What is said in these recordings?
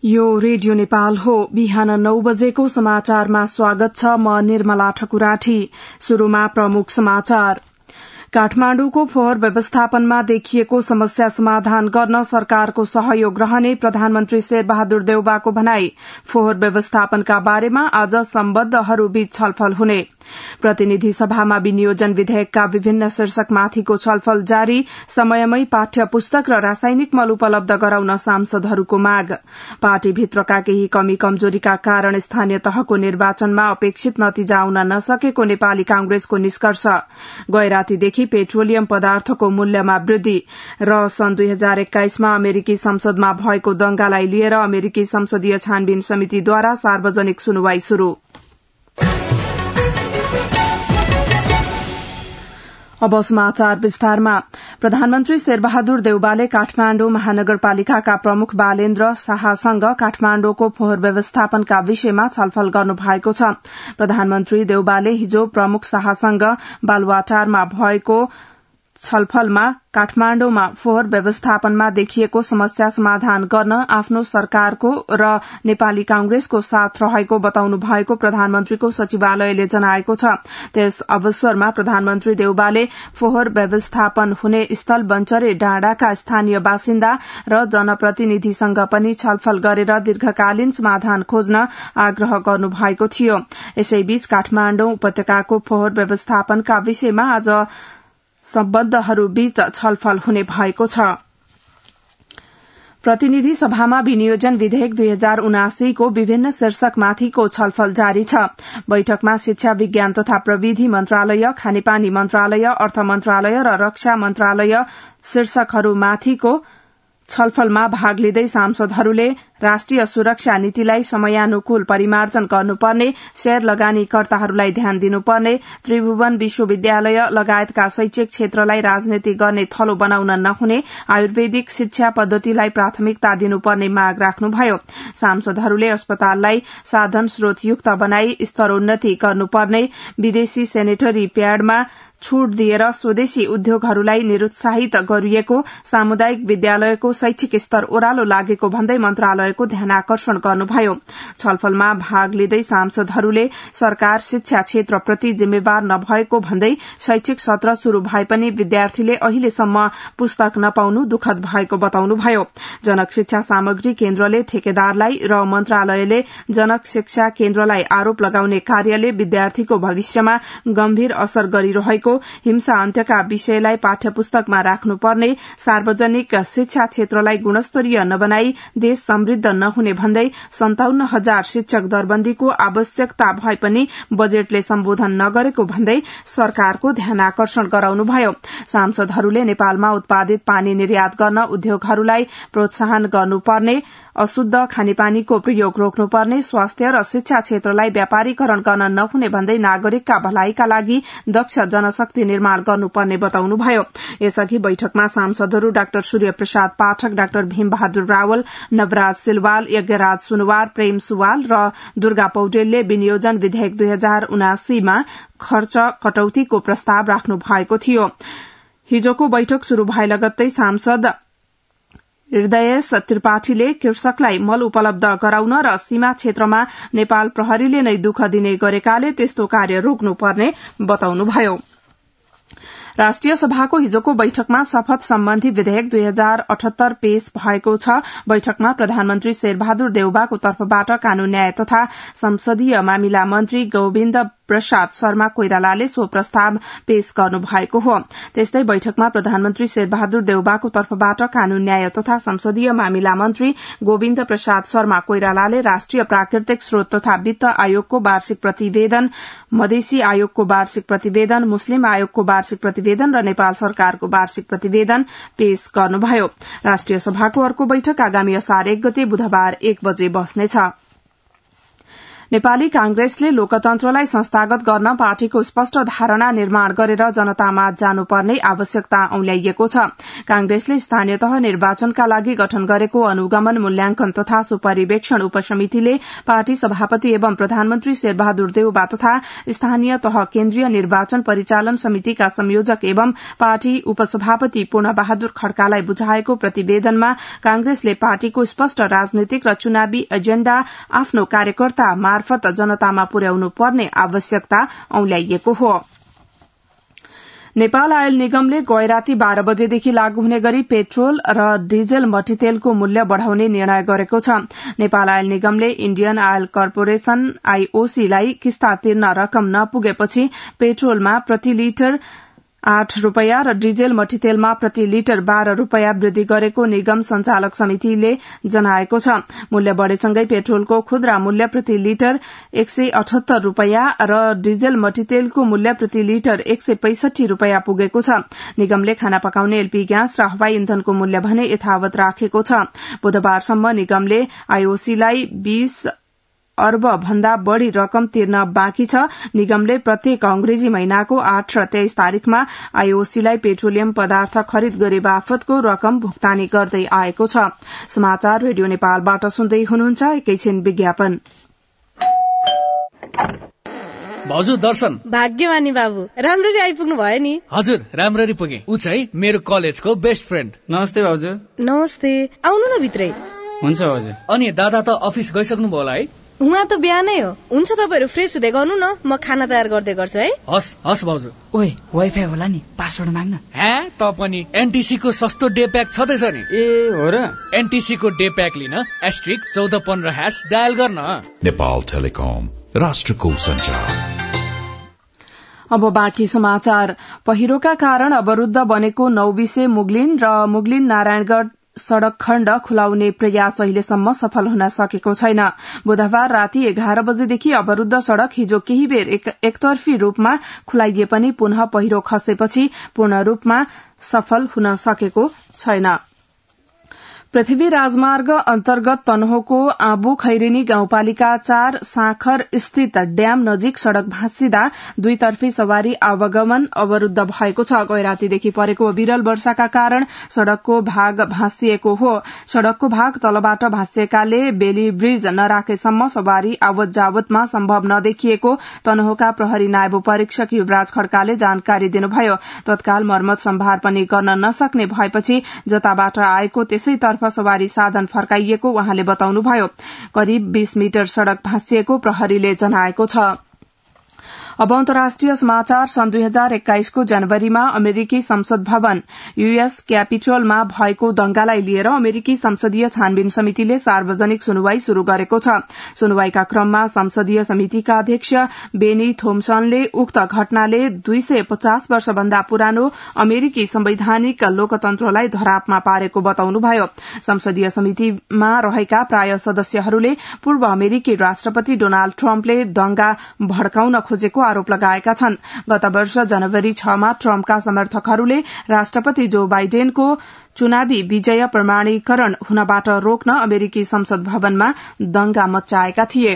यो रेडियो नेपाल हो। बिहान 9 बजेको समाचारमा स्वागत छ। म निर्मला ठकुराठी। शुरूमा प्रमुख समाचार। काठमाण्डुको फोहोर व्यवस्थापनमा देखिएको समस्या समाधान गर्न सरकारको सहयोग रहने प्रधानमन्त्री शेरबहादुर देउबाको भनाई। फोहोर व्यवस्थापनका बारेमा आज सम्बद्धहरूबीच छलफल हुने। प्रतिनिधि सभामा विनियोजन विधेयकका विभिन्न शीर्षकमाथिको छलफल जारी। समयमै पाठ्य पुस्तक र रासायनिक मल उपलब्ध गराउन सांसदहरूको माग। पार्टीभित्रका केही कमी कमजोरीका कारण स्थानीय तहको निर्वाचनमा अपेक्षित नतिजा आउन नसकेको नेपाली कांग्रेसको निष्कर्ष। गैरातीदेखि पेट्रोलियम पदार्थको मूल्यमा वृद्धि र सन् 2021मा अमेरिकी संसदमा भएको दंगालाई लिएर अमेरिकी संसदीय छानबिन समितिद्वारा सार्वजनिक सुनवाई शुरू। अब समाचार विस्तारमा। प्रधानमन्त्री शेरबहादुर देउबाले काठमाण्डु महानगरपालिकाका प्रमुख बालेन्द्र शाहसँग काठमाण्डुको फोहोर व्यवस्थापनका विषयमा छलफल गर्नु भएको छ। प्रधानमन्त्री देउबाले हिजो प्रमुख शाहसँग बालुवाटारमा भएको छलफलमा काठमाण्डुमा फोहोर व्यवस्थापनमा देखिएको समस्या समाधान गर्न आफ्नो सरकारको र नेपाली कांग्रेसको साथ रहेको बताउनु भएको प्रधानमन्त्रीको सचिवालयले जनाएको छ। त्यस अवसरमा प्रधानमन्त्री देउबाले फोहोर व्यवस्थापन हुने स्थल बन्चरे डाँडाका स्थानीय बासिन्दा र जनप्रतिनिधिसँग पनि छलफल गरेर दीर्घकालीन समाधान खोज्न आग्रह गर्नु भएको थियो। यसैबीच काठमाण्डु उपत्यकाको फोहोर व्यवस्थापनका विषयमा आज सम्बद्धहरूबीच छलफल हुने भएको छ। प्रतिनिधि सभामा विनियोजन विधेयक 2079 को विभिन्न शीर्षकमाथिको छलफल जारी छ। बैठकमा शिक्षा विज्ञान तथा प्रविधि मन्त्रालय, खानेपानी मन्त्रालय, अर्थ मन्त्रालय र रक्षा मन्त्रालय शीर्षकहरूमाथिको छलफलमा भाग लिँदै सांसदहरूले राष्ट्रिय सुरक्षा नीतिलाई समयानुकूल परिमार्जन गर्नुपर्ने, शेयर लगानीकर्ताहरूलाई ध्यान दिनुपर्ने, त्रिभुवन विश्वविद्यालय लगायतका शैक्षिक क्षेत्रलाई राजनीति गर्ने थलो बनाउन नहुने, आयुर्वेदिक शिक्षा पद्धतिलाई प्राथमिकता दिनुपर्ने माग राख्नुभयो। सांसदहरूले अस्पताललाई साधन स्रोतयुक्त बनाई स्तरोन्नति गर्नुपर्ने, विदेशी सेनेटरी प्याडमा छूट दिएर स्वदेशी उद्योगहरूलाई निरुत्साहित गरिएको, सामुदायिक विद्यालयको शैक्षिक स्तर ओह्रालो लागेको भन्दै मन्त्रालयको ध्यानाकर्षण गर्नुभयो। छलफलमा भाग लिँदै सांसदहरूले सरकार शिक्षा क्षेत्रप्रति जिम्मेवार नभएको भन्दै शैक्षिक सत्र शुरू भए पनि विद्यार्थीले अहिलेसम्म पुस्तक नपाउनु दुःखद भएको बताउनुभयो। जनक शिक्षा सामग्री केन्द्रले ठेकेदारलाई र मन्त्रालयले जनक शिक्षा केन्द्रलाई आरोप लगाउने कार्यले विद्यार्थीको भविष्यमा गम्भीर असर गरिरहेको, हिंसा अन्त्यका विषयलाई पाठ्यपुस्तकमा राख्नुपर्ने, सार्वजनिक शिक्षा क्षेत्रलाई गुणस्तरीय नबनाई देश समृद्ध नहुने भन्दै 57,000 शिक्षक दरबन्दीको आवश्यकता भए पनि बजेटले सम्बोधन नगरेको भन्दै सरकारको ध्यानाकर्षण गराउनुभयो। सांसदहरूले नेपालमा उत्पादित पानी निर्यात गर्न उद्योगहरूलाई प्रोत्साहन गर्नुपर्ने, अशुद्ध खानेपानीको प्रयोग रोक्नुपर्ने, स्वास्थ्य र शिक्षा क्षेत्रलाई व्यापारीकरण गर्न नहुने भन्दै नागरिकका भलाइका लागि दक्ष जनशक्ति निर्माण गर्नुपर्ने बताउनुभयो। यसअघि बैठकमा सांसदहरू डाक्टर सूर्य प्रसाद पाठक, डाक्टर भीमबहादुर रावल, नवराज सिलवाल, यज्ञराज सुनवार, प्रेम सुवाल र दुर्गा पौडेलले विनियोजन विधेयक 2079 मा खर्च कटौतीको प्रस्ताव राख्नु भएको थियो। हिजोको बैठक शुरू भए लगत्तै सांसद हृदयेश त्रिपाठीले कृषकलाई मल उपलब्ध गराउन र सीमा क्षेत्रमा नेपाल प्रहरीले नै दुःख दिने गरेकाले त्यस्तो कार्य रोक्नुपर्ने बताउनुभयो। राष्ट्रिय सभाको हिजोको बैठकमा शपथ सम्बन्धी विधेयक 2078 पेश भएको छ। बैठकमा प्रधानमन्त्री शेरबहादुर देउबाको तर्फबाट कानून न्याय तथा संसदीय मामिला मन्त्री गोविन्द प्रसाद शर्मा कोइरालाले सो प्रस्ताव पेश गर्नु भएको हो। त्यस्तै बैठकमा प्रधानमन्त्री शेरबहादुर देउबाको तर्फबाट कानून न्याय तथा संसदीय मामिला मन्त्री गोविन्द प्रसाद शर्मा कोइरालाले राष्ट्रिय प्राकृतिक स्रोत तथा वित्त आयोगको वार्षिक प्रतिवेदन, मधेसी आयोगको वार्षिक प्रतिवेदन, मुस्लिम आयोगको वार्षिक प्रतिवेदन र नेपाल सरकारको वार्षिक प्रतिवेदन पेश गर्नुभयो। राष्ट्रिय सभाको अर्को बैठक आगामी असार 1 गते बुधबार 1 बजे बस्नेछ। नेपाली कांग्रेसले लोकतन्त्रलाई संस्थागत गर्न पार्टीको स्पष्ट धारणा निर्माण गरेर जनतामा जानुपर्ने आवश्यकता औल्याइएको छ। कांग्रेसले स्थानीय तह निर्वाचनका लागि गठन गरेको अनुगमन मूल्याङ्कन तथा सुपरिवेक्षण उपसमितिले पार्टी सभापति एवं प्रधानमन्त्री शेरबहादुर देउवा तथा स्थानीय तह केन्द्रीय निर्वाचन परिचालन समितिका संयोजक एवं पार्टी उपसभापति पूर्ण बहादुर खड्कालाई बुझाएको प्रतिवेदनमा कांग्रेसले पार्टीको स्पष्ट राजनीतिक र चुनावी एजेण्डा आफ्नो कार्यकर्ता मार्फत जनतामा पुर्याउनु पर्ने आवश्यकता औल्याइएको हो। नेपाल आयल निगमले गैराती 12 बजेदेखि लागू हुने गरी पेट्रोल र डिजेल मट्टीतेलको मूल्य बढ़ाउने निर्णय गरेको छ। नेपाल आयल निगमले इण्डियन आयल कर्पोरेशन आईओसीलाई किस्ता तिर्न रकम नपुगेपछि पेट्रोलमा प्रति लिटर 8 रूपैयाँ र डिजेल मट्टीतेलमा प्रति लिटर 12 रूपैयाँ वृद्धि गरेको निगम संचालक समितिले जनाएको छ। मूल्य बढ़ेसँगै पेट्रोलको खुद्रा मूल्य प्रति लिटर 178 रूपैयाँ र डिजेल मट्टीतेलको मूल्य प्रति लिटर 165 रूपैयाँ पुगेको छ। निगमले खाना पकाउने एलपी ग्यास र हवाई इन्धनको मूल्य भने यथावत राखेको छ। बुधबारसम्म निगमले आईओसीलाई 20 अर्ब भन्दा बढ़ी रकम तिर्न बाँकी छ। निगमले प्रत्येक अंग्रेजी महिनाको 8 र 23 तारिखमा आईओसीलाई पेट्रोलियम पदार्थ खरिद गरे बापतको रकम भुक्तानी गर्दै आएको छ। समाचार रेडियो नेपालबाट सुन्दै हुनुहुन्छ। एकैछिन विज्ञापन। भाउजू दर्शन। भाग्यमानी बाबु, राम्ररी आइपुग्नु भयो नि। हजुर, राम्ररी पुगे। उ चाहिँ मेरो कलेजको बेस्ट फ्रेन्ड। नमस्ते भाउजू। नमस्ते, आउनु न भित्रै। हुन्छ भाउजू। अनि दादा त अफिस गइसक्नु भयो होला है? उहाँ त बिहानै हो। हुन्छ, तपाईहरु फ्रेश हुँदै गर्नु न, म खाना तयार गर्दै गर्छु है। हस् हस् भाउजू। ओए, वाइफाई होला नि, पासवर्ड माग्न। हे, त पनि एनटीसी को सस्तो डे प्याक छदैछ नि। ए हो र? एनटीसी को डे प्याक लिन *1415# डायल गर्न। नेपाल टेलिकम, राष्ट्रको सञ्चार। अब बाँकी समाचार। पहिरोका कारण अवरूद्ध बनेको नौबिसे मुगलिन र मुगलिन नारायणगढ़ सड़क खण्ड खुलाउने प्रयास अहिलेसम्म सफल हुन सकेको छैन। बुधबार राति 11 बजेदेखि अवरूद्ध सड़क हिजो केही बेर एकतर्फी रूपमा खुलाइए पनि पुनः पहिरो खसेपछि पूर्ण रूपमा सफल हुन सकेको छैन। पृथ्वी राजमार्ग अन्तर्गत तनहुको आँबु खैरेनी गाउँपालिका 4 साखर स्थित ड्याम नजिक सड़क भाँसिदा दुईतर्फी सवारी आवागमन अवरूद्ध भएको छ। गैरातीदेखि परेको अविरल वर्षाका कारण सड़कको भाग भाँसिएको हो। सड़कको भाग तलबाट भाँसिएकाले बेली ब्रिज नराखेसम्म सवारी आवत जावतमा सम्भव नदेखिएको तनहुका प्रहरी नायब परीक्षक युवराज खड्काले जानकारी दिनुभयो। तत्काल मर्मत सम्भार पनि गर्न नसक्ने भएपछि जताबाट आएको त्यसैतर्फ सवारी साधन फर्काइएको उहाँले बताउनुभयो। करिब 20 मिटर सड़क भाँसिएको प्रहरीले जनाएको छ। अब अन्तर्राष्ट्रिय समाचार। सन् 2021 को जनवरीमा अमेरिकी संसद भवन यूएस क्यापिटलमा भएको दंगालाई लिएर अमेरिकी संसदीय छानबिन समितिले सार्वजनिक सुनवाई शुरू गरेको छ। सुनवाईका क्रममा संसदीय समितिका अध्यक्ष बेनी थोम्सनले उक्त घटनाले 250 वर्षभन्दा पुरानो अमेरिकी संवैधानिक लोकतन्त्रलाई धरापमा पारेको बताउनुभयो। संसदीय समितिमा रहेका प्राय सदस्यहरूले पूर्व अमेरिकी राष्ट्रपति डोनाल्ड ट्रम्पले दंगा भड्काउन खोजेको आरोप लगाएका छन्। गत वर्ष जनवरी 6 मा ट्रम्पका समर्थकहरूले राष्ट्रपति जो बाइडेनको चुनावी विजय प्रमाणीकरण हुनबाट रोक्न अमेरिकी संसद भवनमा दंगा मच्चाएका थिए।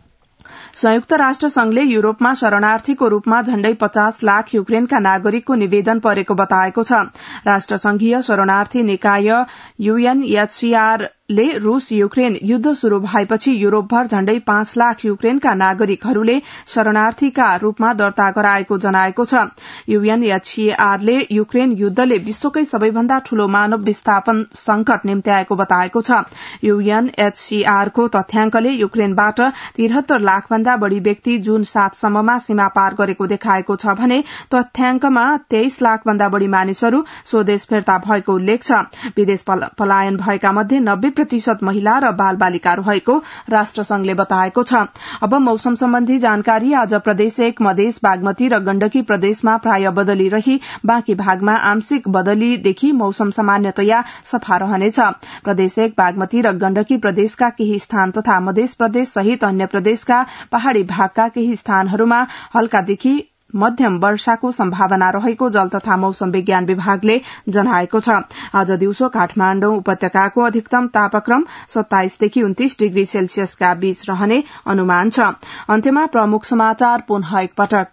संयुक्त राष्ट्र संघले यूरोपमा शरणार्थीको रूपमा झण्डै 50 लाख युक्रेनका नागरिकको निवेदन परेको बताएको छ। राष्ट्रसंघीय शरणार्थी निकाय यूएनएचसीआर ले रूस युक्रेन युद्ध शुरू भएपछि यूरोपभर झण्डै 5 लाख युक्रेनका नागरिकहरूले शरणार्थीका रूपमा दर्ता गराएको जनाएको छ। यूएनएचसीआरले युक्रेन युद्धले विश्वकै सबैभन्दा ठूलो मानव विस्थापन संकट निम्त्याएको बताएको छ। यूएनएचसीआरको तथ्याङ्कले युक्रेनबाट 73 लाख भन्दा बढ़ी व्यक्ति जून 7 सम्ममा सीमा पार गरेको देखाएको छ भने तथ्याङ्कमा 23 लाख भन्दा बढ़ी मानिसहरू स्वदेश फिर्ता भएको उल्लेख छ। विदेश पलायन भएका मध्ये 90% महिला र बाल बालिका रहेको राष्ट्रसंघले बताएको छ। अब मौसम सम्बन्धी जानकारी। आज प्रदेश 1 मधेस बागमती र गण्डकी प्रदेशमा प्राय बदली रही बाँकी भागमा आंशिक बदलीदेखि मौसम सामान्यतया सफा रहनेछ। प्रदेश 1 बागमती र गण्डकी प्रदेशका केही स्थान तथा मधेस प्रदेश सहित अन्य प्रदेशका पहाड़ी भागका केही स्थानहरूमा हल्कादेखि मध्यम वर्षाको सम्भावना रहेको जल तथा मौसम विज्ञान विभागले जनाएको छ। आज दिउँसो काठमाडौँ उपत्यकाको अधिकतम तापक्रम 27 देखि 29 डिग्री सेल्सियसका बीच रहने अनुमान छ। अन्त्यमा प्रमुख समाचार पुनः एकपटक।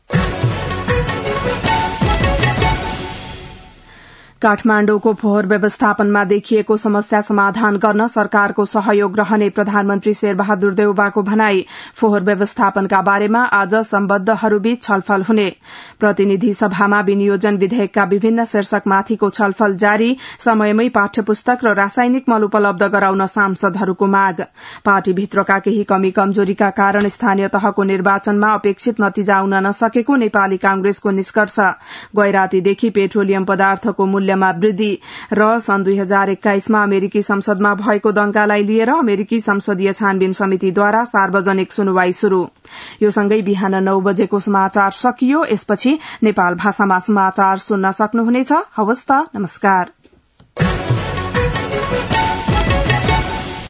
काठमाण्डुको फोहोर व्यवस्थापनमा देखिएको समस्या समाधान गर्न सरकारको सहयोग रहने प्रधानमन्त्री शेरबहादुर देउवाको भनाई। फोहोर व्यवस्थापनका बारेमा आज सम्बद्धहरूबीच छलफल हुने। प्रतिनिधि सभामा विनियोजन विधेयकका विभिन्न शीर्षकमाथिको छलफल जारी। समयमै पाठ्यपुस्तक र रासायनिक मल उपलब्ध गराउन सांसदहरूको माग। पार्टीभित्रका केही कमी कमजोरीका कारण स्थानीय तहको निर्वाचनमा अपेक्षित नतिजा आउन नसकेको नेपाली कांग्रेसको निष्कर्ष। गैरातीदेखि पेट्रोलियम पदार्थको मूल्यमा वृद्धि र सन् 2021 मा अमेरिकी संसदमा भएको दंगालाई लिएर अमेरिकी संसदीय छानबिन समितिद्वारा सार्वजनिक सुनवाई शुरू। यो सँगै बिहान 9 बजेको समाचार सकियो। यसपछि नेपाल भाषामा समाचार सुन्न सक्नुहुनेछ। हवस् त, नमस्कार।